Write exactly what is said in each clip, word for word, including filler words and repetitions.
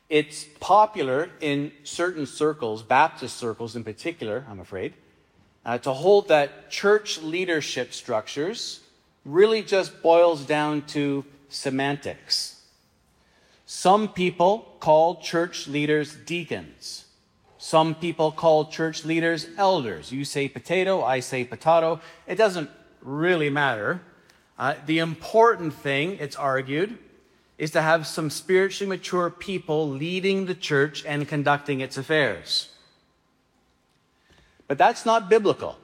It's popular in certain circles, Baptist circles in particular, I'm afraid, uh, to hold that church leadership structures really just boils down to semantics. Some people call church leaders deacons. Some people call church leaders elders. You say potato, I say potato. It doesn't really matter. Uh, the important thing, it's argued, is to have some spiritually mature people leading the church and conducting its affairs. But that's not biblical.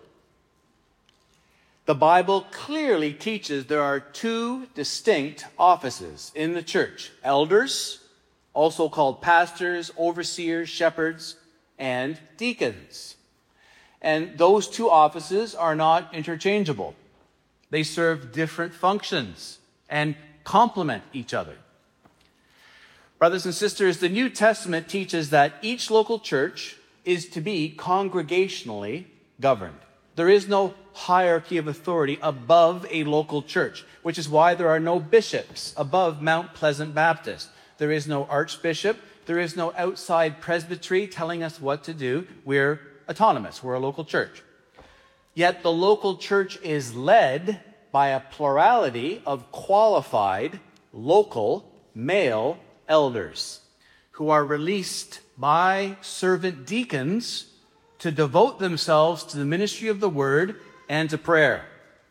The Bible clearly teaches there are two distinct offices in the church: elders, also called pastors, overseers, shepherds, and deacons. And those two offices are not interchangeable. They serve different functions and complement each other. Brothers and sisters, the New Testament teaches that each local church is to be congregationally governed. There is no hierarchy of authority above a local church, which is why there are no bishops above Mount Pleasant Baptist. There is no archbishop. There is no outside presbytery telling us what to do. We're autonomous. We're a local church. Yet the local church is led by a plurality of qualified local male elders who are released by servant deacons to devote themselves to the ministry of the word and to prayer.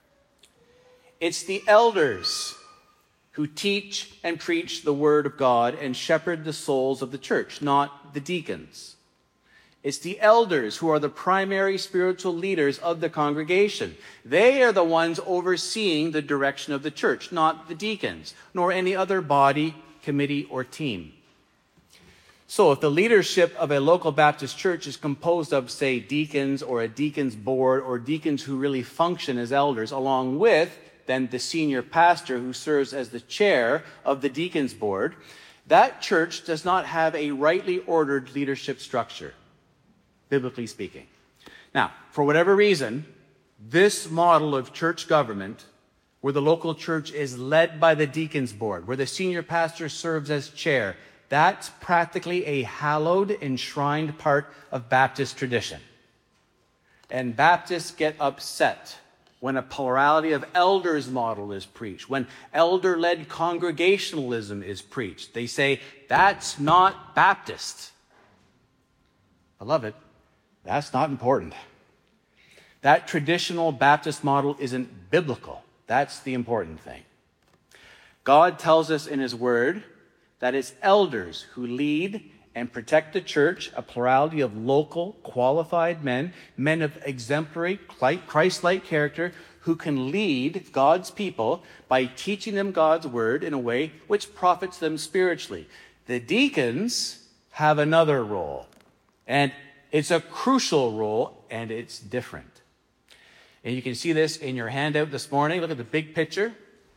It's the elders who teach and preach the word of God and shepherd the souls of the church, not the deacons. It's the elders who are the primary spiritual leaders of the congregation. They are the ones overseeing the direction of the church, not the deacons, nor any other body, committee, or team. So if the leadership of a local Baptist church is composed of, say, deacons or a deacons board or deacons who really function as elders, along with then the senior pastor who serves as the chair of the deacons board, that church does not have a rightly ordered leadership structure, biblically speaking. Now, for whatever reason, this model of church government, where the local church is led by the deacons board, where the senior pastor serves as chair, that's practically a hallowed, enshrined part of Baptist tradition. And Baptists get upset when a plurality of elders model is preached, when elder-led congregationalism is preached. They say, that's not Baptist. Beloved, that's not important. That traditional Baptist model isn't biblical. That's the important thing. God tells us in his word that it's elders who lead and protect the church, a plurality of local, qualified men, men of exemplary, Christ-like character, who can lead God's people by teaching them God's word in a way which profits them spiritually. The deacons have another role, and it's a crucial role, and it's different. And you can see this in your handout this morning. Look at the big picture.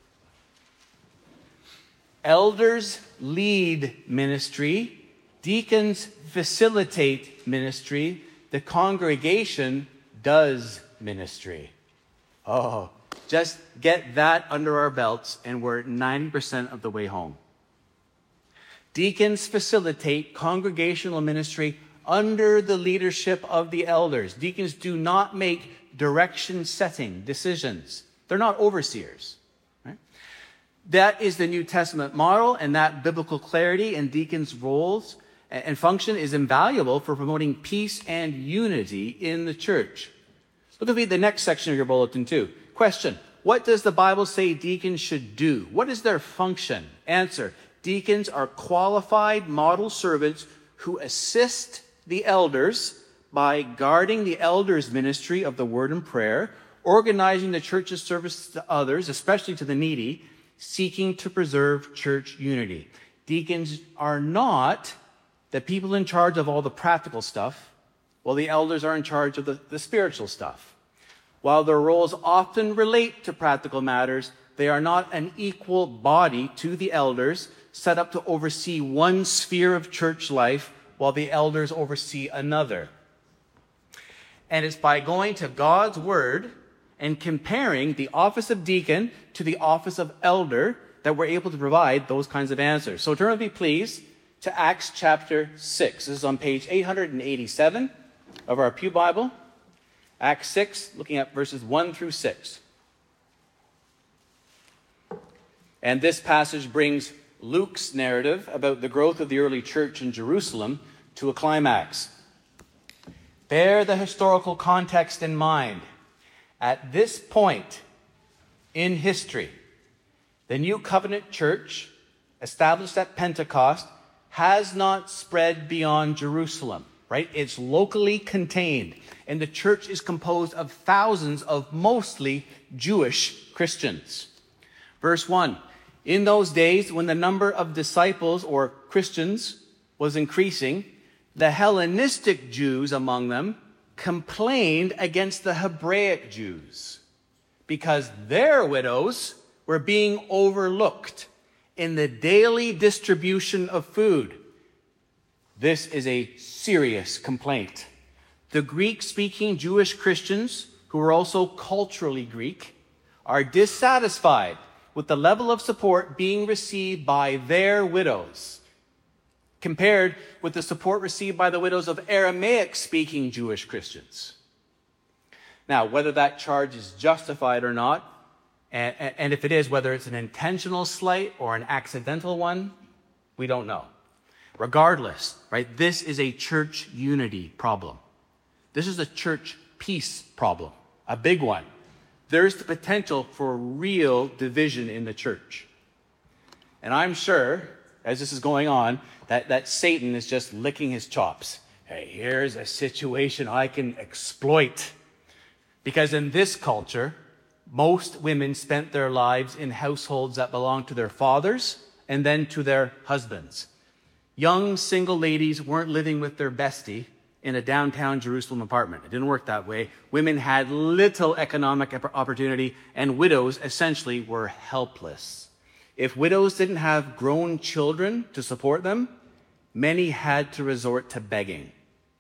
Elders lead ministry. Deacons facilitate ministry. The congregation does ministry. Oh, just get that under our belts, and we're ninety percent of the way home. Deacons facilitate congregational ministry under the leadership of the elders. Deacons do not make direction-setting decisions. They're not overseers. Right? That is the New Testament model, and that biblical clarity in deacons' roles and function is invaluable for promoting peace and unity in the church. Look at the next section of your bulletin too. Question: what does the Bible say deacons should do? What is their function? Answer: deacons are qualified model servants who assist the elders by guarding the elders' ministry of the word and prayer, organizing the church's service to others, especially to the needy, seeking to preserve church unity. Deacons are not the people in charge of all the practical stuff, while the elders are in charge of the, the spiritual stuff. While their roles often relate to practical matters, they are not an equal body to the elders, set up to oversee one sphere of church life, while the elders oversee another. And it's by going to God's word and comparing the office of deacon to the office of elder that we're able to provide those kinds of answers. So turn with me, please, to Acts chapter six. This is on page eight hundred eighty-seven of our Pew Bible. Acts six, looking at verses one through six. And this passage brings Luke's narrative about the growth of the early church in Jerusalem to a climax. Bear the historical context in mind. At this point in history, the New Covenant Church, established at Pentecost, has not spread beyond Jerusalem, right? It's locally contained, and the church is composed of thousands of mostly Jewish Christians. Verse one, in those days when the number of disciples or Christians was increasing, the Hellenistic Jews among them complained against the Hebraic Jews because their widows were being overlooked in the daily distribution of food. This is a serious complaint. The Greek-speaking Jewish Christians, who are also culturally Greek, are dissatisfied with the level of support being received by their widows, compared with the support received by the widows of Aramaic-speaking Jewish Christians. Now, whether that charge is justified or not, and, and if it is, whether it's an intentional slight or an accidental one, we don't know. Regardless, right, this is a church unity problem. This is a church peace problem, a big one. There's the potential for real division in the church. And I'm sure, as this is going on, that, that Satan is just licking his chops. Hey, here's a situation I can exploit. Because in this culture, most women spent their lives in households that belonged to their fathers and then to their husbands. Young single ladies weren't living with their bestie in a downtown Jerusalem apartment. It didn't work that way. Women had little economic opportunity, and widows essentially were helpless. If widows didn't have grown children to support them, many had to resort to begging.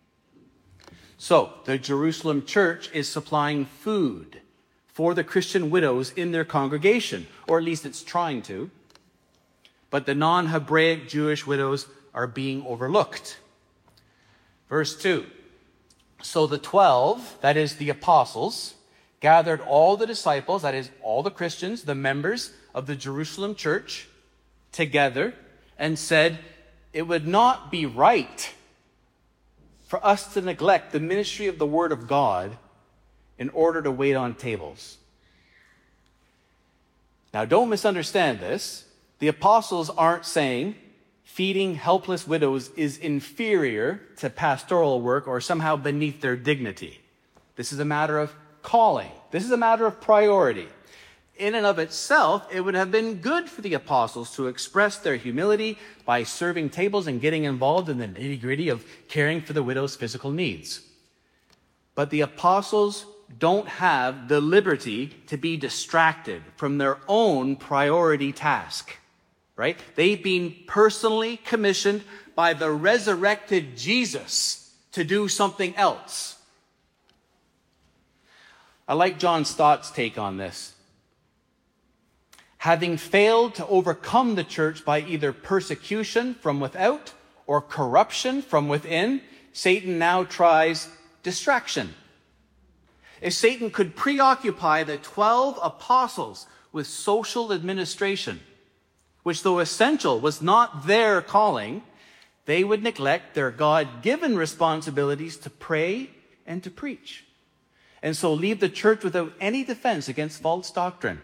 So, the Jerusalem church is supplying food for the Christian widows in their congregation, or at least it's trying to. But the non-Hebraic Jewish widows are being overlooked. Verse two, so the twelve, that is the apostles, gathered all the disciples, that is all the Christians, the members of the Jerusalem church, together and said, it would not be right for us to neglect the ministry of the Word of God in order to wait on tables. Now, don't misunderstand this. The apostles aren't saying feeding helpless widows is inferior to pastoral work or somehow beneath their dignity. This is a matter of calling. This is a matter of priority. In and of itself, it would have been good for the apostles to express their humility by serving tables and getting involved in the nitty-gritty of caring for the widow's physical needs. But the apostles don't have the liberty to be distracted from their own priority task. Right? They've been personally commissioned by the resurrected Jesus to do something else. I like John Stott's take on this. Having failed to overcome the church by either persecution from without or corruption from within, Satan now tries distraction. If Satan could preoccupy the twelve apostles with social administration, which though essential was not their calling, they would neglect their God-given responsibilities to pray and to preach, and so leave the church without any defense against false doctrine.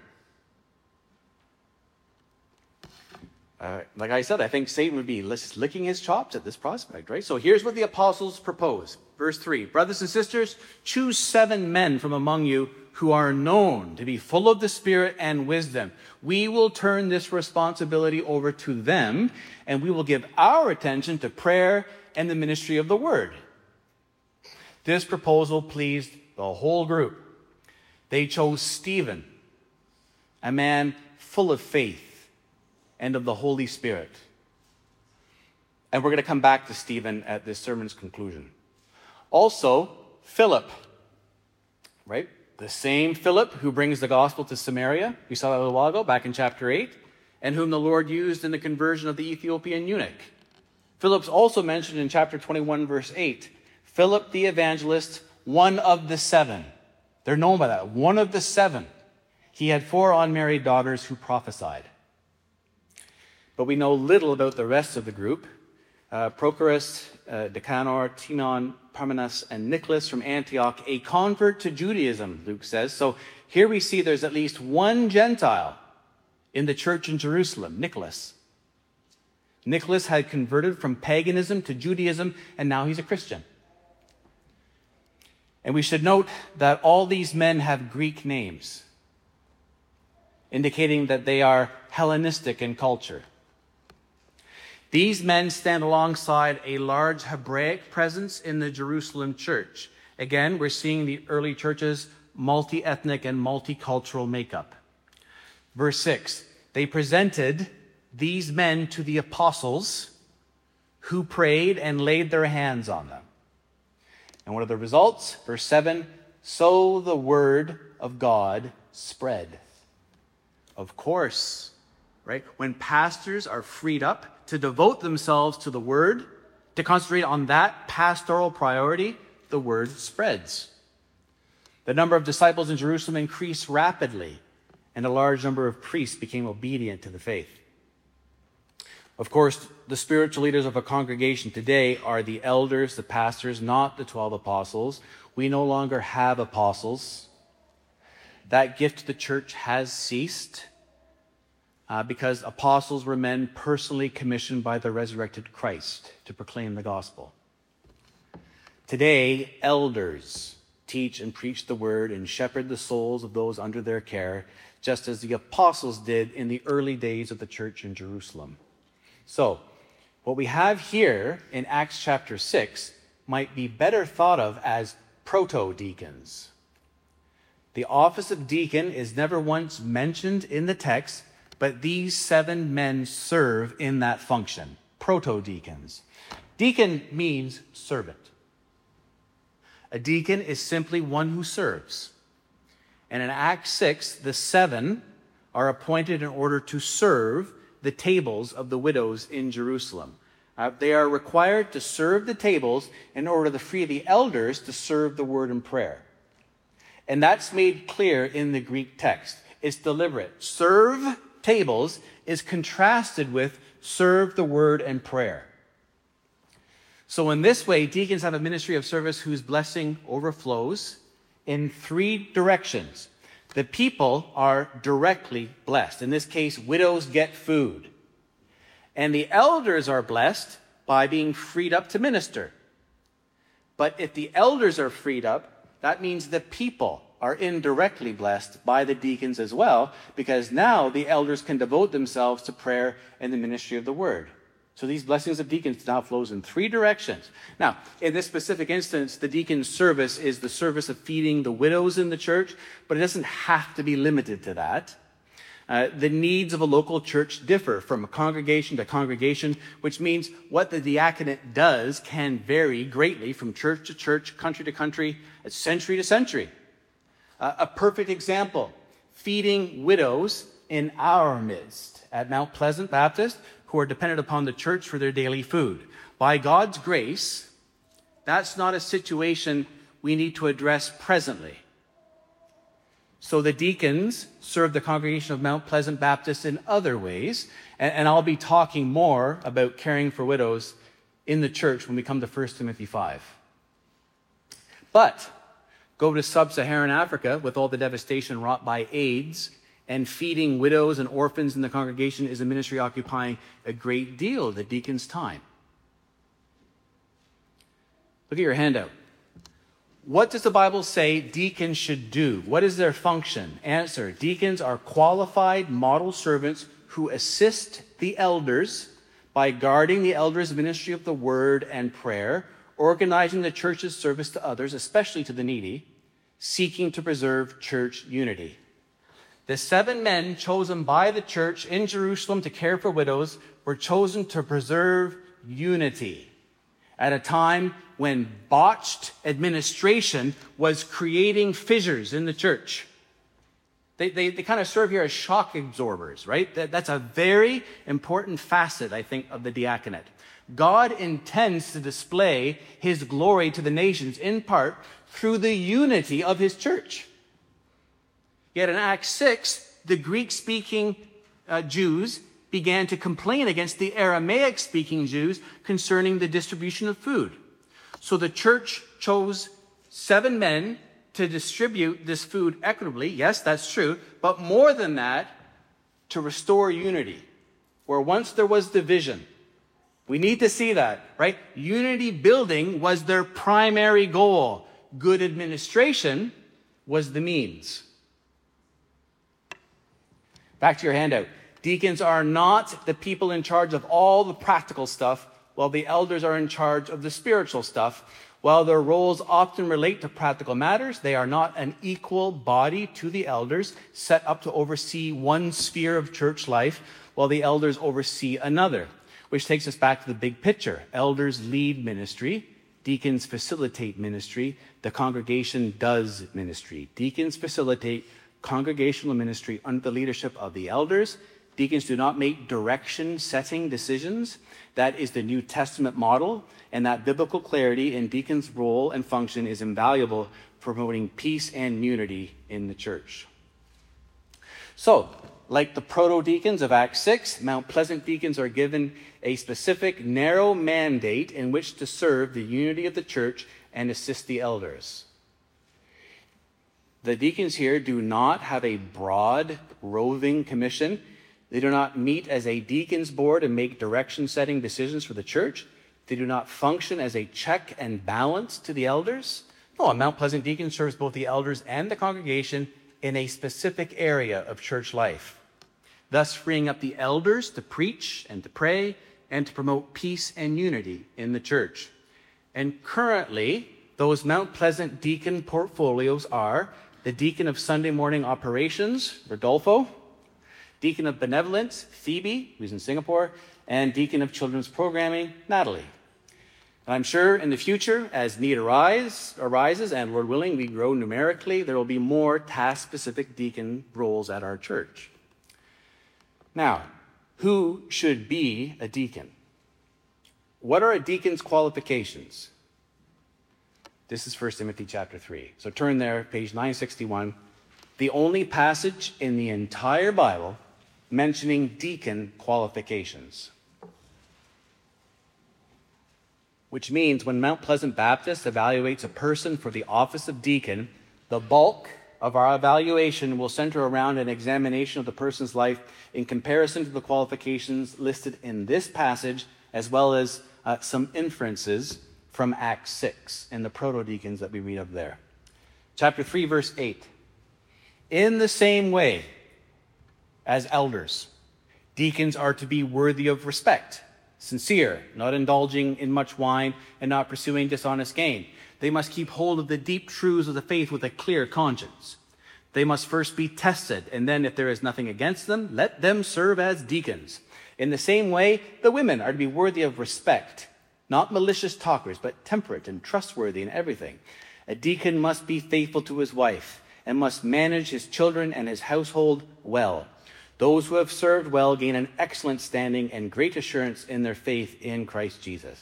Uh, like I said, I think Satan would be licking his chops at this prospect, right? So here's what the apostles propose. Verse three, brothers and sisters, choose seven men from among you who are known to be full of the Spirit and wisdom. We will turn this responsibility over to them, and we will give our attention to prayer and the ministry of the word. This proposal pleased the whole group. They chose Stephen, a man full of faith and of the Holy Spirit. And we're going to come back to Stephen at this sermon's conclusion. Also, Philip, right? The same Philip who brings the gospel to Samaria, we saw that a little while ago, back in chapter eight, and whom the Lord used in the conversion of the Ethiopian eunuch. Philip's also mentioned in chapter twenty-one, verse eight. Philip the evangelist, one of the seven. They're known by that, one of the seven. He had four unmarried daughters who prophesied. But we know little about the rest of the group. Uh, Prochorus, uh, Nicanor, Timon, Parmenas, and Nicholas from Antioch, a convert to Judaism, Luke says. So here we see there's at least one Gentile in the church in Jerusalem, Nicholas. Nicholas had converted from paganism to Judaism, and now he's a Christian. And we should note that all these men have Greek names, indicating that they are Hellenistic in culture. These men stand alongside a large Hebraic presence in the Jerusalem church. Again, we're seeing the early church's multi-ethnic and multicultural makeup. Verse six, they presented these men to the apostles who prayed and laid their hands on them. And what are the results? Verse seven, so the word of God spread. Of course, right? When pastors are freed up to devote themselves to the word, to concentrate on that pastoral priority, the word spreads. The number of disciples in Jerusalem increased rapidly, and a large number of priests became obedient to the faith. Of course, the spiritual leaders of a congregation today are the elders, the pastors, not the twelve apostles. We no longer have apostles. That gift to the church has ceased uh, because apostles were men personally commissioned by the resurrected Christ to proclaim the gospel. Today, elders teach and preach the word and shepherd the souls of those under their care, just as the apostles did in the early days of the church in Jerusalem. So, what we have here in Acts chapter six might be better thought of as proto-deacons. The office of deacon is never once mentioned in the text, but these seven men serve in that function, proto-deacons. Deacon means servant. A deacon is simply one who serves. And in Acts six, the seven are appointed in order to serve the tables of the widows in Jerusalem. Uh, they are required to serve the tables in order to free the elders to serve the word and prayer. And that's made clear in the Greek text. It's deliberate. Serve tables is contrasted with serve the word and prayer. So in this way, deacons have a ministry of service whose blessing overflows in three directions. The people are directly blessed. In this case, widows get food. And the elders are blessed by being freed up to minister. But if the elders are freed up, that means the people are indirectly blessed by the deacons as well, because now the elders can devote themselves to prayer and the ministry of the word. So these blessings of deacons now flows in three directions. Now, in this specific instance, the deacon's service is the service of feeding the widows in the church, but it doesn't have to be limited to that. Uh, the needs of a local church differ from congregation to congregation, which means what the diaconate does can vary greatly from church to church, country to country, century to century. Uh, a perfect example, feeding widows in our midst at Mount Pleasant Baptist, who are dependent upon the church for their daily food. By God's grace, that's not a situation we need to address presently. So the deacons serve the congregation of Mount Pleasant Baptist in other ways, and, and I'll be talking more about caring for widows in the church when we come to First Timothy five. But go to sub-Saharan Africa with all the devastation wrought by AIDS, and feeding widows and orphans in the congregation is a ministry occupying a great deal of the deacon's time. Look at your handout. What does the Bible say deacons should do? What is their function? Answer, deacons are qualified model servants who assist the elders by guarding the elders' ministry of the word and prayer, organizing the church's service to others, especially to the needy, seeking to preserve church unity. The seven men chosen by the church in Jerusalem to care for widows were chosen to preserve unity at a time when botched administration was creating fissures in the church. They, they, they kind of serve here as shock absorbers, right? That, that's a very important facet, I think, of the diaconate. God intends to display his glory to the nations in part through the unity of his church. Yet in Acts six, the Greek-speaking uh, Jews began to complain against the Aramaic-speaking Jews concerning the distribution of food. So the church chose seven men to distribute this food equitably. Yes, that's true. But more than that, to restore unity. Where once there was division. We need to see that, right? Unity building was their primary goal. Good administration was the means. Back to your handout. Deacons are not the people in charge of all the practical stuff, while the elders are in charge of the spiritual stuff. While their roles often relate to practical matters, they are not an equal body to the elders, set up to oversee one sphere of church life, while the elders oversee another. Which takes us back to the big picture. Elders lead ministry. Deacons facilitate ministry. The congregation does ministry. Deacons facilitate congregational ministry under the leadership of the elders. Deacons do not make direction-setting decisions. That is the New Testament model, and that biblical clarity in deacons' role and function is invaluable for promoting peace and unity in the church. So, like the proto-deacons of Acts six, Mount Pleasant deacons are given a specific, narrow mandate in which to serve the unity of the church and assist the elders. The deacons here do not have a broad, roving commission. They do not meet as a deacons board and make direction-setting decisions for the church. They do not function as a check and balance to the elders. No, a Mount Pleasant deacon serves both the elders and the congregation in a specific area of church life, thus freeing up the elders to preach and to pray and to promote peace and unity in the church. And currently, those Mount Pleasant deacon portfolios are the deacon of Sunday morning operations, Rodolfo, deacon of benevolence, Phoebe, who's in Singapore, and deacon of children's programming, Natalie. And I'm sure in the future, as need arise, arises, and Lord willing, we grow numerically, there will be more task-specific deacon roles at our church. Now, who should be a deacon? What are a deacon's qualifications? This is First Timothy chapter three. So turn there, page nine sixty-one. The only passage in the entire Bible mentioning deacon qualifications. Which means when Mount Pleasant Baptist evaluates a person for the office of deacon, the bulk of our evaluation will center around an examination of the person's life in comparison to the qualifications listed in this passage, as well as uh, some inferences from Acts six and the proto-deacons that we read of there. Chapter three, verse eight. In the same way as elders, deacons are to be worthy of respect, sincere, not indulging in much wine, and not pursuing dishonest gain. They must keep hold of the deep truths of the faith with a clear conscience. They must first be tested, and then if there is nothing against them, let them serve as deacons. In the same way, the women are to be worthy of respect, not malicious talkers, but temperate and trustworthy in everything. A deacon must be faithful to his wife and must manage his children and his household well. Those who have served well gain an excellent standing and great assurance in their faith in Christ Jesus.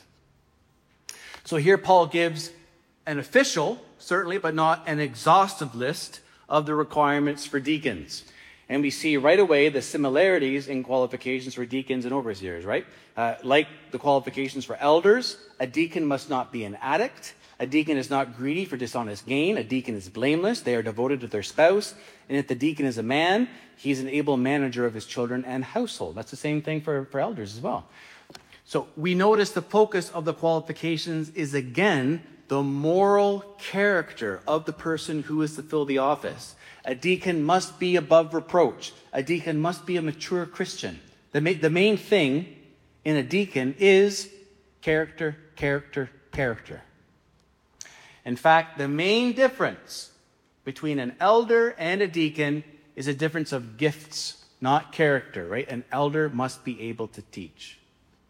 So here Paul gives an official, certainly, but not an exhaustive list of the requirements for deacons. And we see right away the similarities in qualifications for deacons and overseers, right? Uh, like the qualifications for elders, a deacon must not be an addict. A deacon is not greedy for dishonest gain. A deacon is blameless. They are devoted to their spouse. And if the deacon is a man, he's an able manager of his children and household. That's the same thing for, for elders as well. So we notice the focus of the qualifications is, again, the moral character of the person who is to fill the office. A deacon must be above reproach. A deacon must be a mature Christian. The, ma- the main thing in a deacon is character, character, character. In fact, the main difference between an elder and a deacon is a difference of gifts, not character, right? An elder must be able to teach.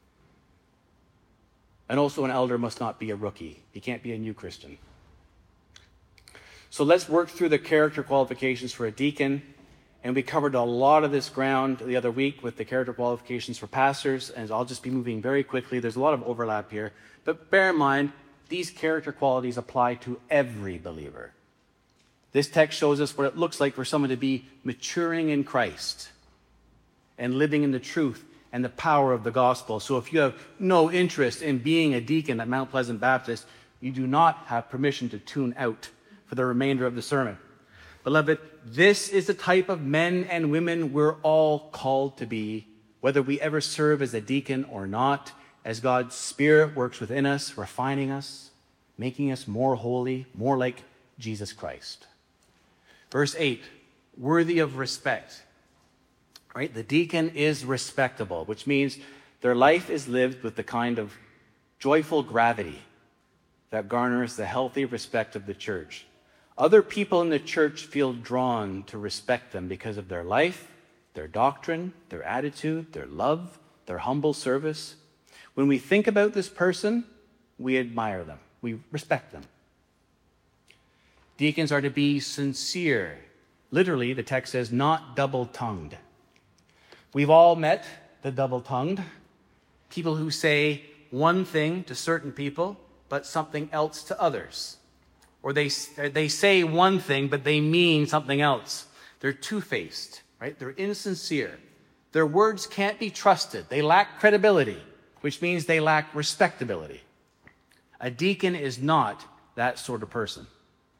And also an elder must not be a rookie. He can't be a new Christian. So let's work through the character qualifications for a deacon And we covered a lot of this ground the other week with the character qualifications for pastors, and I'll just be moving very quickly. There's a lot of overlap here. But bear in mind, these character qualities apply to every believer. This text shows us what it looks like for someone to be maturing in Christ and living in the truth and the power of the gospel. So if you have no interest in being a deacon at Mount Pleasant Baptist, you do not have permission to tune out for the remainder of the sermon. Beloved, this is the type of men and women we're all called to be, whether we ever serve as a deacon or not, as God's Spirit works within us, refining us, making us more holy, more like Jesus Christ. Verse eight, worthy of respect. Right? The deacon is respectable, which means their life is lived with the kind of joyful gravity that garners the healthy respect of the church. Other people in the church feel drawn to respect them because of their life, their doctrine, their attitude, their love, their humble service. When we think about this person, we admire them. We respect them. Deacons are to be sincere. Literally, the text says, not double-tongued. We've all met the double-tongued, people who say one thing to certain people, but something else to others. Or they, they say one thing, but they mean something else. They're two-faced, right? They're insincere. Their words can't be trusted. They lack credibility, which means they lack respectability. A deacon is not that sort of person.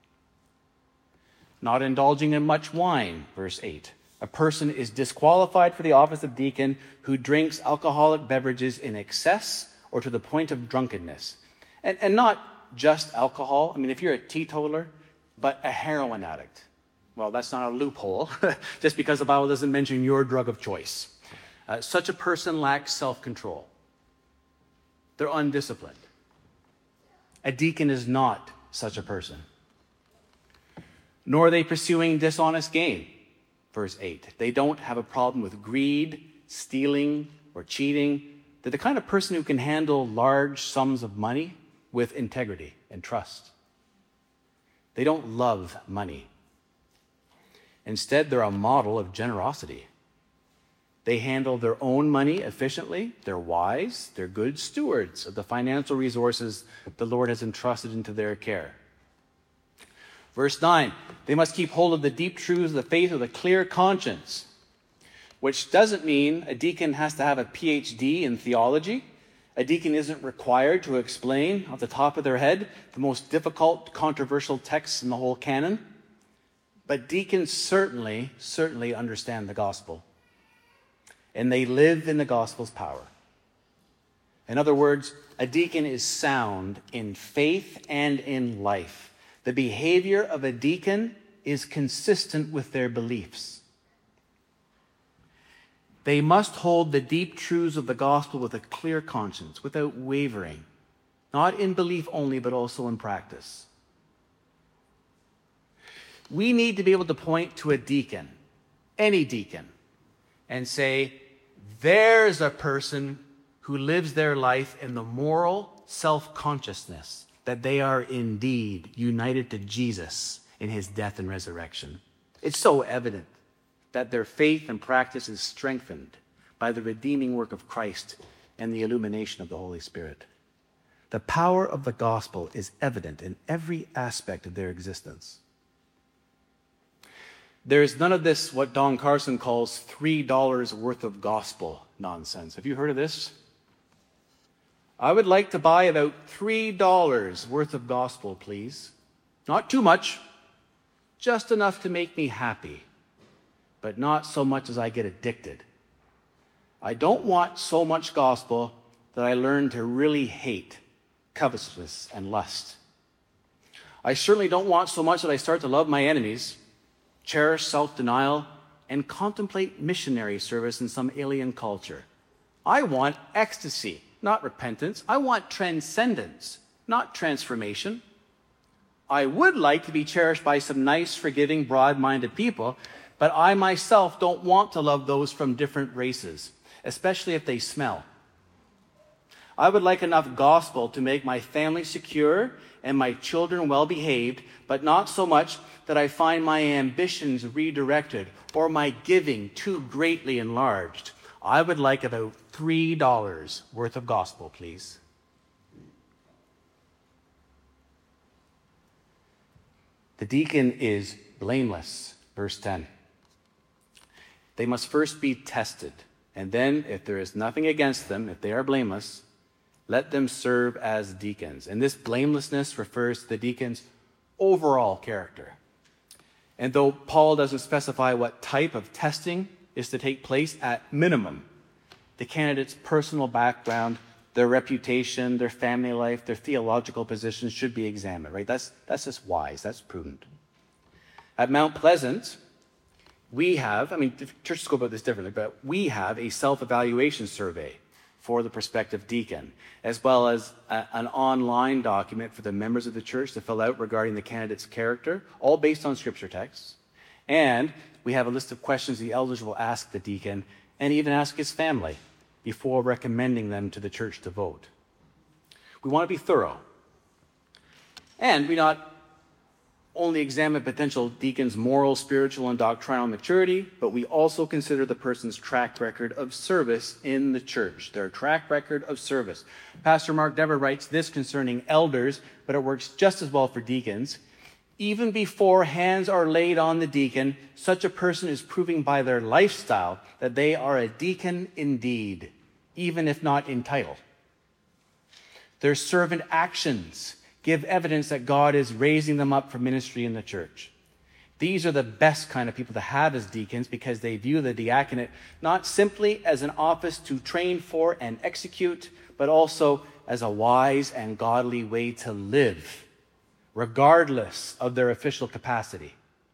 Not indulging in much wine, verse eight. A person is disqualified for the office of deacon who drinks alcoholic beverages in excess or to the point of drunkenness. And, and not just alcohol. I mean, if you're a teetotaler, but a heroin addict, well, that's not a loophole, just because the Bible doesn't mention your drug of choice. Uh, such a person lacks self-control. They're undisciplined. A deacon is not such a person. Nor are they pursuing dishonest gain, verse eight. They don't have a problem with greed, stealing, or cheating. They're the kind of person who can handle large sums of money with integrity and trust. They don't love money. Instead, they're a model of generosity. They handle their own money efficiently. They're wise. They're good stewards of the financial resources the Lord has entrusted into their care. Verse nine, they must keep hold of the deep truths of the faith with a clear conscience, which doesn't mean a deacon has to have a P H D in theology. A deacon isn't required to explain off the top of their head the most difficult, controversial texts in the whole canon. But deacons certainly, certainly understand the gospel. And they live in the gospel's power. In other words, a deacon is sound in faith and in life. The behavior of a deacon is consistent with their beliefs. They must hold the deep truths of the gospel with a clear conscience, without wavering, not in belief only, but also in practice. We need to be able to point to a deacon, any deacon, and say, there's a person who lives their life in the moral self-consciousness that they are indeed united to Jesus in his death and resurrection. It's so evident that their faith and practice is strengthened by the redeeming work of Christ and the illumination of the Holy Spirit. The power of the gospel is evident in every aspect of their existence. There is none of this, what Don Carson calls three dollars worth of gospel nonsense. Have you heard of this? I would like to buy about three dollars worth of gospel, please. Not too much, just enough to make me happy, but not so much as I get addicted. I don't want so much gospel that I learn to really hate covetousness and lust. I certainly don't want so much that I start to love my enemies, cherish self-denial, and contemplate missionary service in some alien culture. I want ecstasy, not repentance. I want transcendence, not transformation. I would like to be cherished by some nice, forgiving, broad-minded people, but I myself don't want to love those from different races, especially if they smell. I would like enough gospel to make my family secure and my children well behaved, but not so much that I find my ambitions redirected or my giving too greatly enlarged. I would like about three dollars worth of gospel, please. The deacon is blameless, verse ten. They must first be tested, and then, if there is nothing against them, if they are blameless, let them serve as deacons. And this blamelessness refers to the deacon's overall character. And though Paul doesn't specify what type of testing is to take place, at minimum, the candidate's personal background, their reputation, their family life, their theological positions should be examined, right? That's, that's just wise. That's prudent. At Mount Pleasant, we have, I mean, churches go about this differently, but we have a self-evaluation survey for the prospective deacon, as well as a, an online document for the members of the church to fill out regarding the candidate's character, all based on scripture texts. And we have a list of questions the elders will ask the deacon and even ask his family before recommending them to the church to vote. We want to be thorough. And we not only examine potential deacons' moral, spiritual, and doctrinal maturity, but we also consider the person's track record of service in the church, their track record of service. Pastor Mark Dever writes this concerning elders, but it works just as well for deacons. Even before hands are laid on the deacon, such a person is proving by their lifestyle that they are a deacon indeed, even if not in title. Their servant actions give evidence that God is raising them up for ministry in the church. These are the best kind of people to have as deacons because they view the diaconate not simply as an office to train for and execute, but also as a wise and godly way to live, regardless of their official capacity.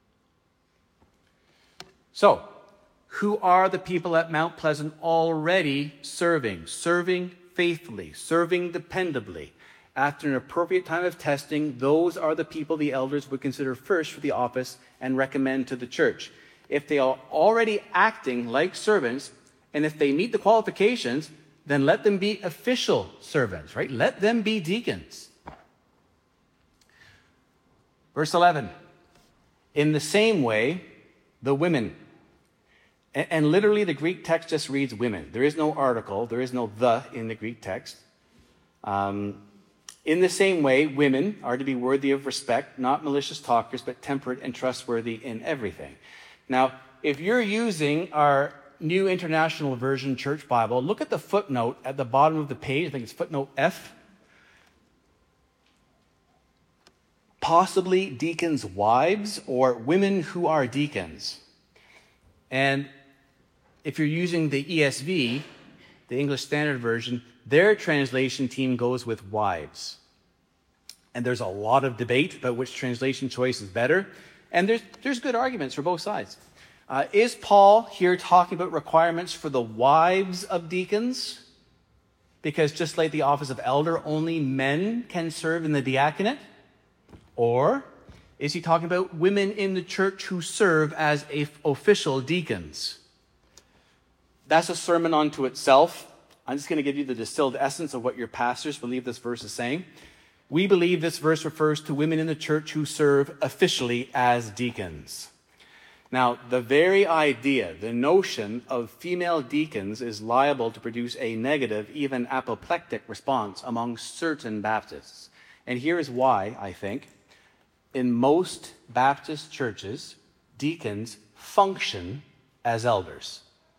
So, who are the people at Mount Pleasant already serving? Serving faithfully, serving dependably. After an appropriate time of testing, those are the people the elders would consider first for the office and recommend to the church. If they are already acting like servants, and if they meet the qualifications, then let them be official servants, right? Let them be deacons. Verse eleven, in the same way, the women. And, and literally the Greek text just reads women. There is no article, there is no the in the Greek text. Um, In the same way, women are to be worthy of respect, not malicious talkers, but temperate and trustworthy in everything. Now, if you're using our New International Version Church Bible, look at the footnote at the bottom of the page. I think it's footnote F. Possibly deacons' wives or women who are deacons. And if you're using the E S V, the English Standard Version, their translation team goes with wives. And there's a lot of debate about which translation choice is better. And there's, there's good arguments for both sides. Uh, is Paul here talking about requirements for the wives of deacons? Because just like the office of elder, only men can serve in the diaconate? Or is he talking about women in the church who serve as a, official deacons? That's a sermon unto itself. I'm just going to give you the distilled essence of what your pastors believe this verse is saying. We believe this verse refers to women in the church who serve officially as deacons. Now, the very idea, the notion of female deacons is liable to produce a negative, even apoplectic response among certain Baptists. And here is why, I think. In most Baptist churches, deacons function as elders.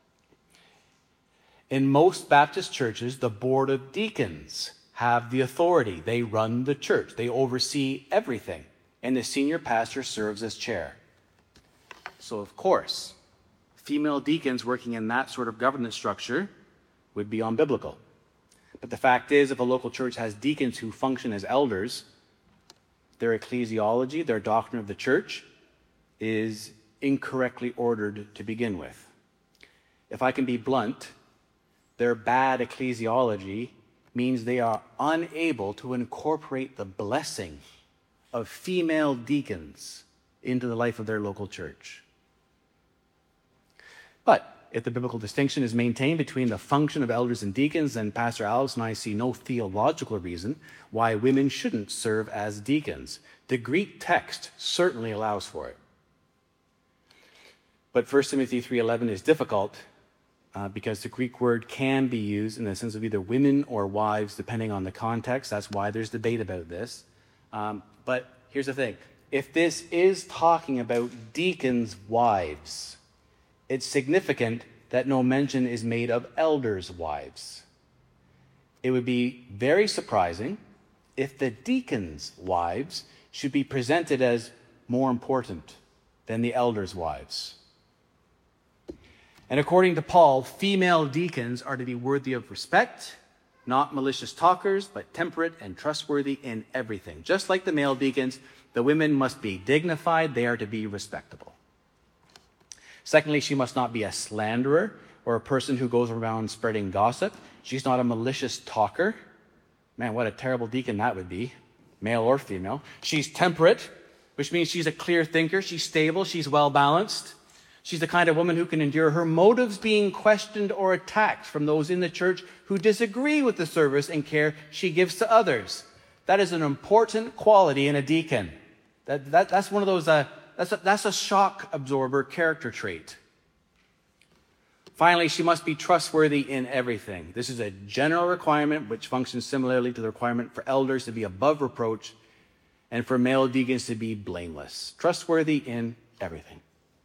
In most Baptist churches, the board of deacons have the authority. They run the church. They oversee everything. And the senior pastor serves as chair. So, of course, female deacons working in that sort of governance structure would be unbiblical. But the fact is, if a local church has deacons who function as elders, their ecclesiology, their doctrine of the church, is incorrectly ordered to begin with. If I can be blunt, their bad ecclesiology means they are unable to incorporate the blessing of female deacons into the life of their local church. But if the biblical distinction is maintained between the function of elders and deacons, then Pastor Alex and I see no theological reason why women shouldn't serve as deacons. The Greek text certainly allows for it. But First Timothy three eleven is difficult uh, because the Greek word can be used in the sense of either women or wives, depending on the context. That's why there's debate about this. Um, but here's the thing. If this is talking about deacons' wives, it's significant that no mention is made of elders' wives. It would be very surprising if the deacons' wives should be presented as more important than the elders' wives. And according to Paul, female deacons are to be worthy of respect, not malicious talkers, but temperate and trustworthy in everything. Just like the male deacons, the women must be dignified. They are to be respectable. Secondly, she must not be a slanderer or a person who goes around spreading gossip. She's not a malicious talker. Man, what a terrible deacon that would be, male or female. She's temperate, which means she's a clear thinker. She's stable. She's well-balanced. She's the kind of woman who can endure her motives being questioned or attacked from those in the church who disagree with the service and care she gives to others. That is an important quality in a deacon. That, that, that's one of those... Uh, That's a, that's a shock absorber character trait. Finally, she must be trustworthy in everything. This is a general requirement which functions similarly to the requirement for elders to be above reproach and for male deacons to be blameless. Trustworthy in everything.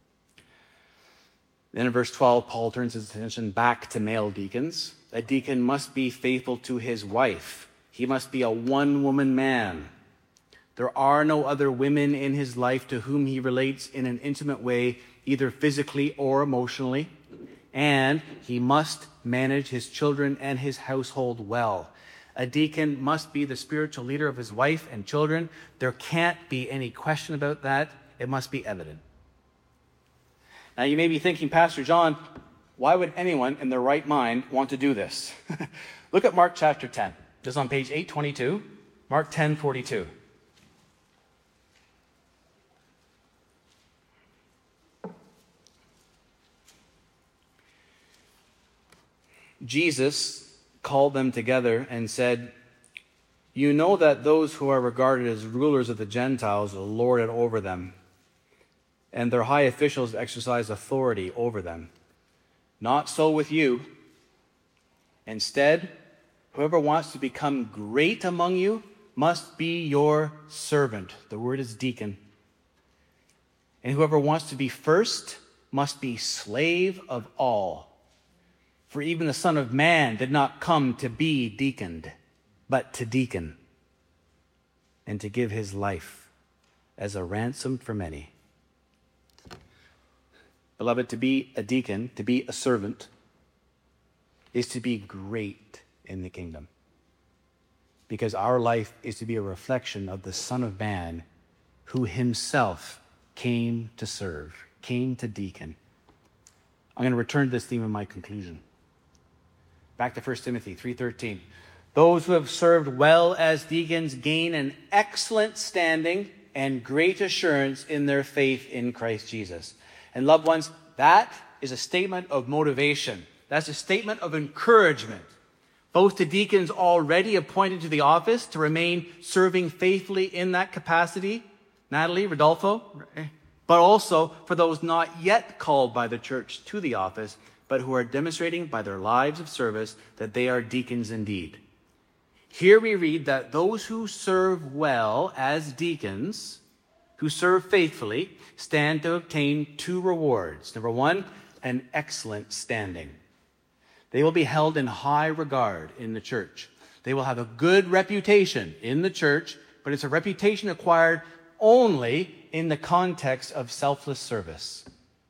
Then in verse twelve, Paul turns his attention back to male deacons. A deacon must be faithful to his wife. He must be a one-woman man. There are no other women in his life to whom he relates in an intimate way, either physically or emotionally. And he must manage his children and his household well. A deacon must be the spiritual leader of his wife and children. There can't be any question about that. It must be evident. Now you may be thinking, Pastor John, why would anyone in their right mind want to do this? Look at Mark chapter ten. This is on page eight twenty-two, Mark ten forty-two. Jesus called them together and said, "You know that those who are regarded as rulers of the Gentiles lord it over them, and their high officials exercise authority over them. Not so with you. Instead, whoever wants to become great among you must be your servant." The word is deacon. "And whoever wants to be first must be slave of all. For even the Son of Man did not come to be deaconed, but to deacon, and to give his life as a ransom for many." Beloved, to be a deacon, to be a servant, is to be great in the kingdom. Because our life is to be a reflection of the Son of Man who himself came to serve, came to deacon. I'm going to return to this theme in my conclusion. Back to First Timothy three thirteen. "Those who have served well as deacons gain an excellent standing and great assurance in their faith in Christ Jesus." And loved ones, that is a statement of motivation. That's a statement of encouragement, both to deacons already appointed to the office to remain serving faithfully in that capacity, Natalie, Rodolfo, but also for those not yet called by the church to the office, but who are demonstrating by their lives of service that they are deacons indeed. Here we read that those who serve well as deacons, who serve faithfully, stand to obtain two rewards. Number one, an excellent standing. They will be held in high regard in the church. They will have a good reputation in the church, but it's a reputation acquired only in the context of selfless service,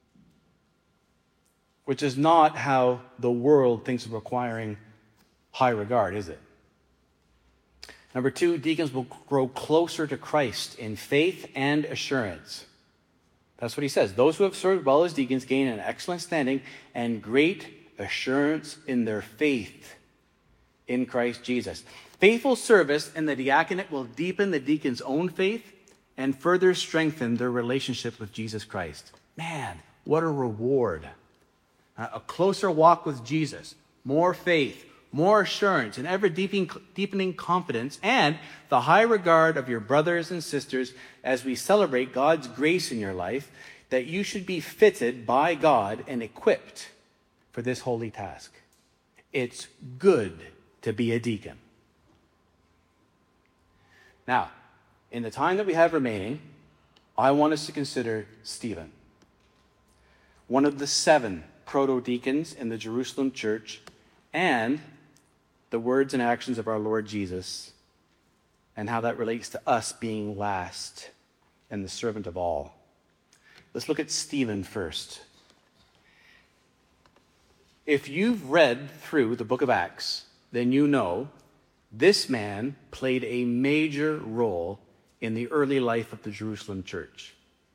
which is not how the world thinks of acquiring high regard, is it? Number two, deacons will grow closer to Christ in faith and assurance. That's what he says. Those who have served well as deacons gain an excellent standing and great assurance in their faith in Christ Jesus. Faithful service in the diaconate will deepen the deacon's own faith and further strengthen their relationship with Jesus Christ. Man, what a reward. a closer walk with Jesus, more faith, more assurance, and ever deepening, deepening confidence, and the high regard of your brothers and sisters as we celebrate God's grace in your life, that you should be fitted by God and equipped for this holy task. It's good to be a deacon. Now, in the time that we have remaining, I want us to consider Stephen, one of the seven proto-deacons in the Jerusalem church, and the words and actions of our Lord Jesus, and how that relates to us being last and the servant of all. Let's look at Stephen first. If you've read through the book of Acts, then you know this man played a major role in the early life of the Jerusalem church.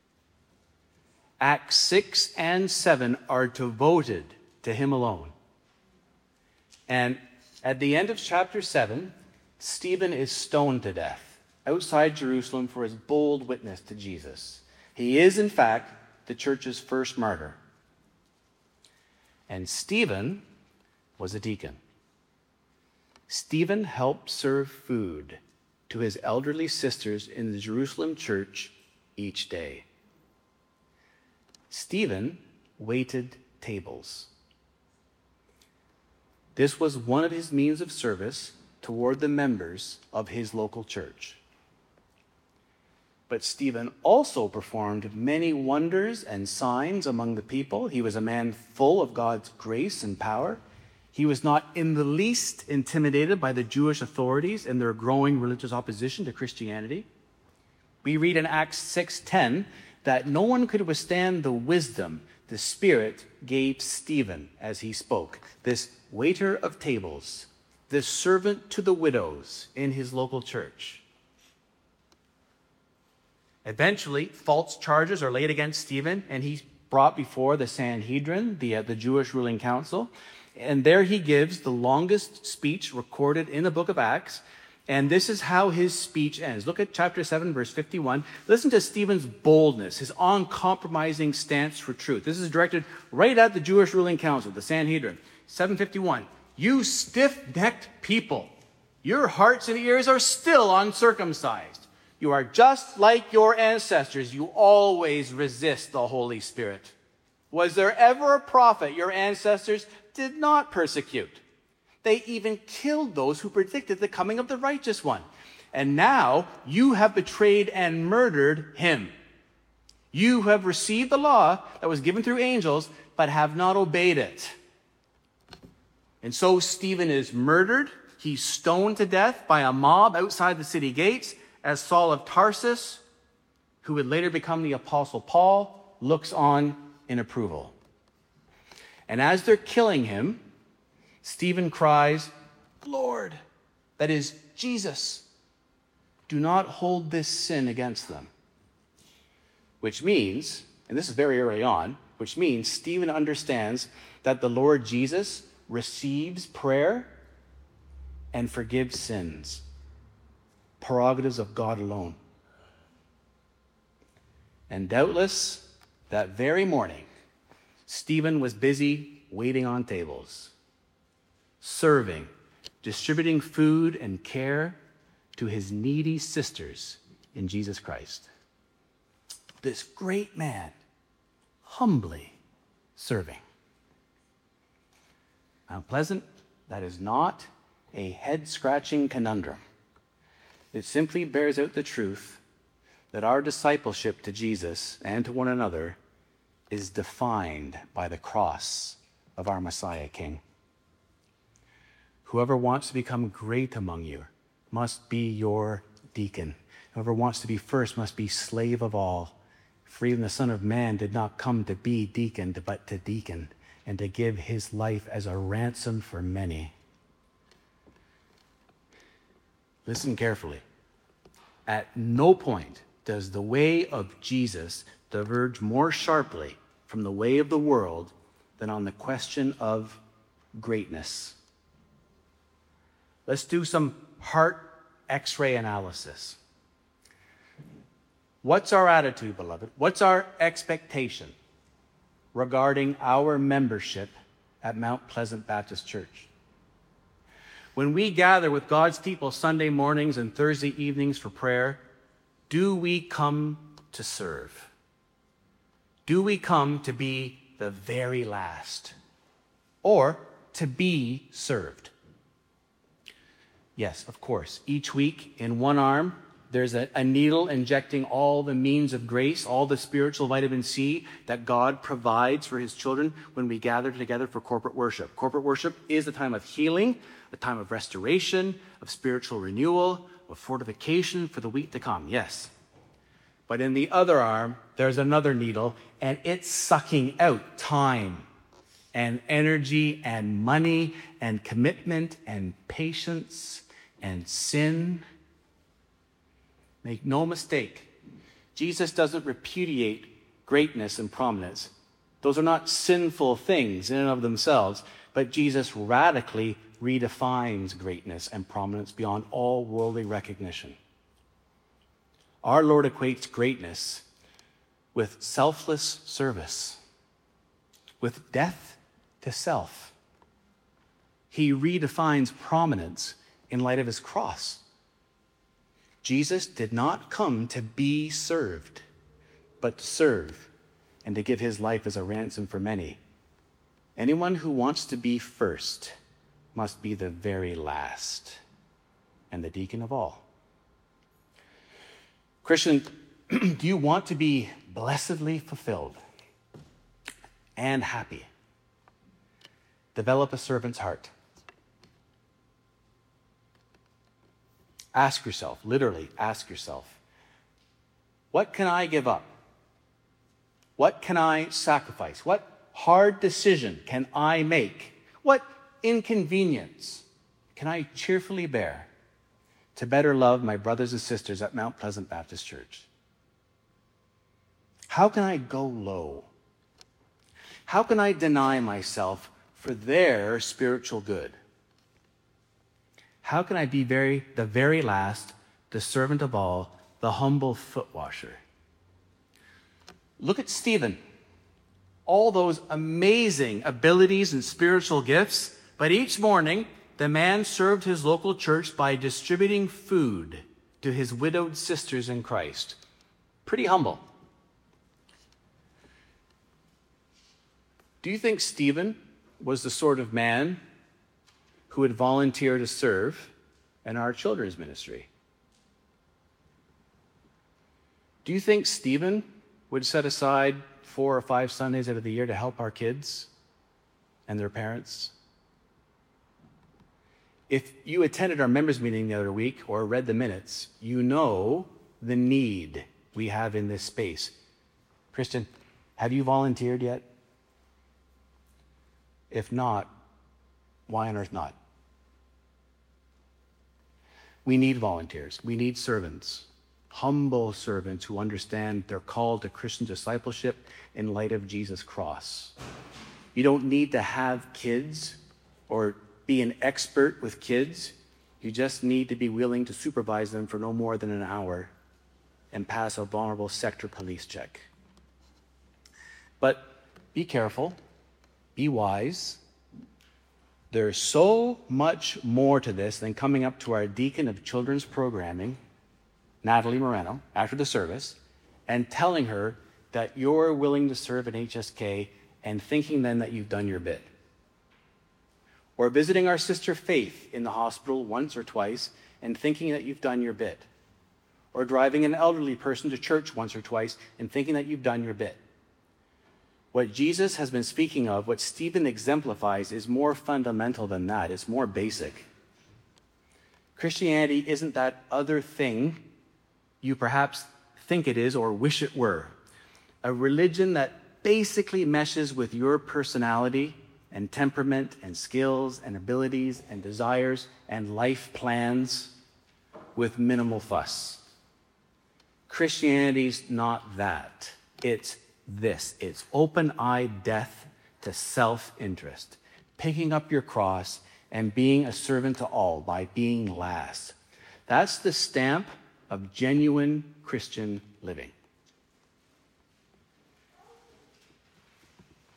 Acts six and seven are devoted to him alone. And at the end of chapter seven, Stephen is stoned to death outside Jerusalem for his bold witness to Jesus. He is, in fact, the church's first martyr. And Stephen was a deacon. Stephen helped serve food to his elderly sisters in the Jerusalem church each day. Stephen waited tables. This was one of his means of service toward the members of his local church. But Stephen also performed many wonders and signs among the people. He was a man full of God's grace and power. He was not in the least intimidated by the Jewish authorities and their growing religious opposition to Christianity. We read in Acts six ten that no one could withstand the wisdom the Spirit gave Stephen as he spoke. This waiter of tables, this servant to the widows in his local church. Eventually, false charges are laid against Stephen, and he's brought before the Sanhedrin, the, uh, the Jewish ruling council. And there he gives the longest speech recorded in the book of Acts. And this is how his speech ends. Look at chapter seven, verse fifty-one. Listen to Stephen's boldness, his uncompromising stance for truth. This is directed right at the Jewish ruling council, the Sanhedrin. seven fifty-one. You stiff-necked people, your hearts and ears are still uncircumcised. You are just like your ancestors. You always resist the Holy Spirit. Was there ever a prophet your ancestors did not persecute? They even killed those who predicted the coming of the righteous one. And now you have betrayed and murdered him. You have received the law that was given through angels, but have not obeyed it. And so Stephen is murdered. He's stoned to death by a mob outside the city gates, as Saul of Tarsus, who would later become the Apostle Paul, looks on in approval. And as they're killing him, Stephen cries, Lord, that is, Jesus, do not hold this sin against them. Which means, and this is very early on, which means Stephen understands that the Lord Jesus receives prayer and forgives sins. Prerogatives of God alone. And doubtless, that very morning, Stephen was busy waiting on tables, serving, distributing food and care to his needy sisters in Jesus Christ. This great man, humbly serving. Now, pleasant, that is not a head-scratching conundrum. It simply bears out the truth that our discipleship to Jesus and to one another is defined by the cross of our Messiah King. Whoever wants to become great among you must be your deacon. Whoever wants to be first must be slave of all. For even the Son of Man did not come to be deaconed, but to deacon, and to give his life as a ransom for many. Listen carefully. At no point does the way of Jesus diverge more sharply from the way of the world than on the question of greatness. Let's do some heart X-ray analysis. What's our attitude, beloved? What's our expectation regarding our membership at Mount Pleasant Baptist Church. When we gather with God's people Sunday mornings and Thursday evenings for prayer, do we come to serve? Do we come to be the very last, or to be served? Yes, of course. Each week in one arm, there's a, a needle injecting all the means of grace, all the spiritual vitamin C that God provides for his children when we gather together for corporate worship. Corporate worship is a time of healing, a time of restoration, of spiritual renewal, of fortification for the week to come. Yes. But in the other arm, there's another needle, and it's sucking out time and energy and money and commitment and patience and sin. Make no mistake, Jesus doesn't repudiate greatness and prominence. Those are not sinful things in and of themselves, but Jesus radically redefines greatness and prominence beyond all worldly recognition. Our Lord equates greatness with selfless service, with death to self. He redefines prominence in light of his cross. Jesus did not come to be served, but to serve and to give his life as a ransom for many. Anyone who wants to be first must be the very last and the deacon of all. Christian, do you want to be blessedly fulfilled and happy? Develop a servant's heart. Ask yourself, literally ask yourself, what can I give up? What can I sacrifice? What hard decision can I make? What inconvenience can I cheerfully bear to better love my brothers and sisters at Mount Pleasant Baptist Church? How can I go low? How can I deny myself for their spiritual good? How can I be very, the very last, the servant of all, the humble foot washer? Look at Stephen. All those amazing abilities and spiritual gifts, but each morning, the man served his local church by distributing food to his widowed sisters in Christ. Pretty humble. Do you think Stephen was the sort of man who would volunteer to serve in our children's ministry? Do you think Stephen would set aside four or five Sundays out of the year to help our kids and their parents? If you attended our members meeting the other week or read the minutes, you know the need we have in this space. Christian, have you volunteered yet? If not, why on earth not? We need volunteers. We need servants, humble servants who understand their call to Christian discipleship in light of Jesus' cross. You don't need to have kids or be an expert with kids. You just need to be willing to supervise them for no more than an hour and pass a vulnerable sector police check. But be careful, be wise. There's so much more to this than coming up to our deacon of children's programming, Natalie Moreno, after the service, and telling her that you're willing to serve at H S K and thinking then that you've done your bit. Or visiting our sister Faith in the hospital once or twice and thinking that you've done your bit. Or driving an elderly person to church once or twice and thinking that you've done your bit. What Jesus has been speaking of, what Stephen exemplifies, is more fundamental than that. It's more basic. Christianity isn't that other thing you perhaps think it is or wish it were. A religion that basically meshes with your personality and temperament and skills and abilities and desires and life plans with minimal fuss. Christianity's not that. It's this. It's open-eyed death to self-interest, picking up your cross and being a servant to all by being last. That's the stamp of genuine Christian living.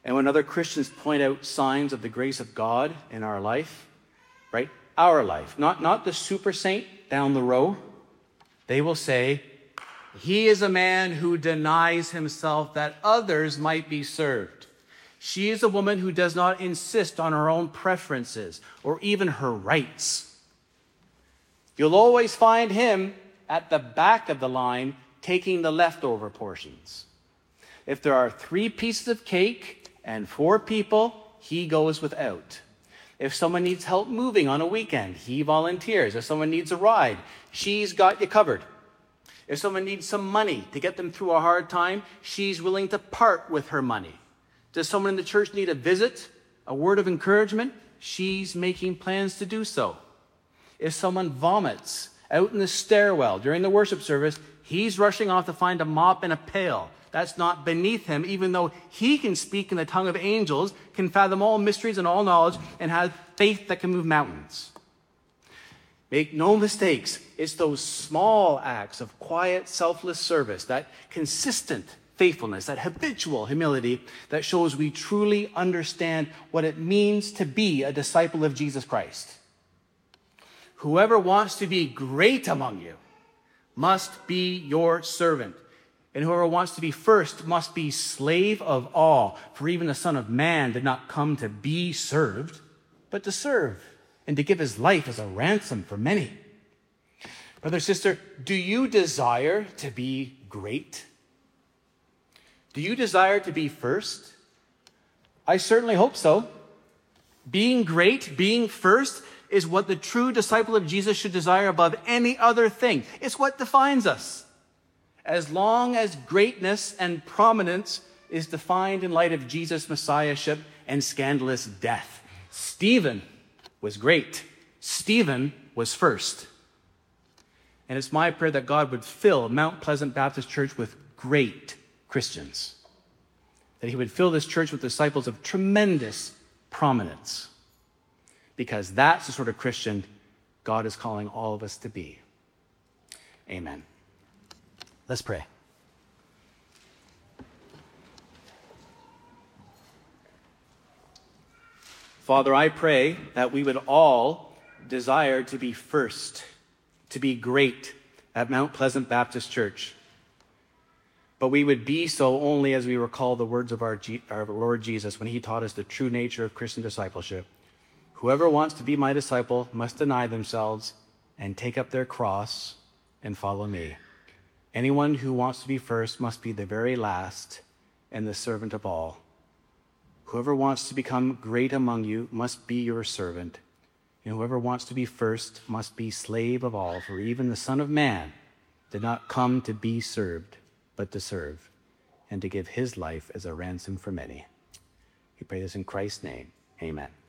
And when other Christians point out signs of the grace of God in our life, right? Our life, not, not the super saint down the row, they will say, he is a man who denies himself that others might be served. She is a woman who does not insist on her own preferences or even her rights. You'll always find him at the back of the line taking the leftover portions. If there are three pieces of cake and four people, he goes without. If someone needs help moving on a weekend, he volunteers. If someone needs a ride, she's got you covered. If someone needs some money to get them through a hard time, she's willing to part with her money. Does someone in the church need a visit, a word of encouragement? She's making plans to do so. If someone vomits out in the stairwell during the worship service, he's rushing off to find a mop and a pail. That's not beneath him, even though he can speak in the tongue of angels, can fathom all mysteries and all knowledge, and has faith that can move mountains. Make no mistakes, it's those small acts of quiet, selfless service, that consistent faithfulness, that habitual humility that shows we truly understand what it means to be a disciple of Jesus Christ. Whoever wants to be great among you must be your servant. And whoever wants to be first must be slave of all. For even the Son of Man did not come to be served, but to serve, and to give his life as a ransom for many. Brother, sister, do you desire to be great? Do you desire to be first? I certainly hope so. Being great, being first, is what the true disciple of Jesus should desire above any other thing. It's what defines us. As long as greatness and prominence is defined in light of Jesus' messiahship and scandalous death. Stephen was great. Stephen was first. And it's my prayer that God would fill Mount Pleasant Baptist Church with great Christians. That he would fill this church with disciples of tremendous prominence. Because that's the sort of Christian God is calling all of us to be. Amen. Let's pray. Father, I pray that we would all desire to be first, to be great at Mount Pleasant Baptist Church. But we would be so only as we recall the words of our, G- our Lord Jesus when he taught us the true nature of Christian discipleship. Whoever wants to be my disciple must deny themselves and take up their cross and follow me. Anyone who wants to be first must be the very last and the servant of all. Whoever wants to become great among you must be your servant. And whoever wants to be first must be slave of all. For even the Son of Man did not come to be served, but to serve, and to give his life as a ransom for many. We pray this in Christ's name. Amen.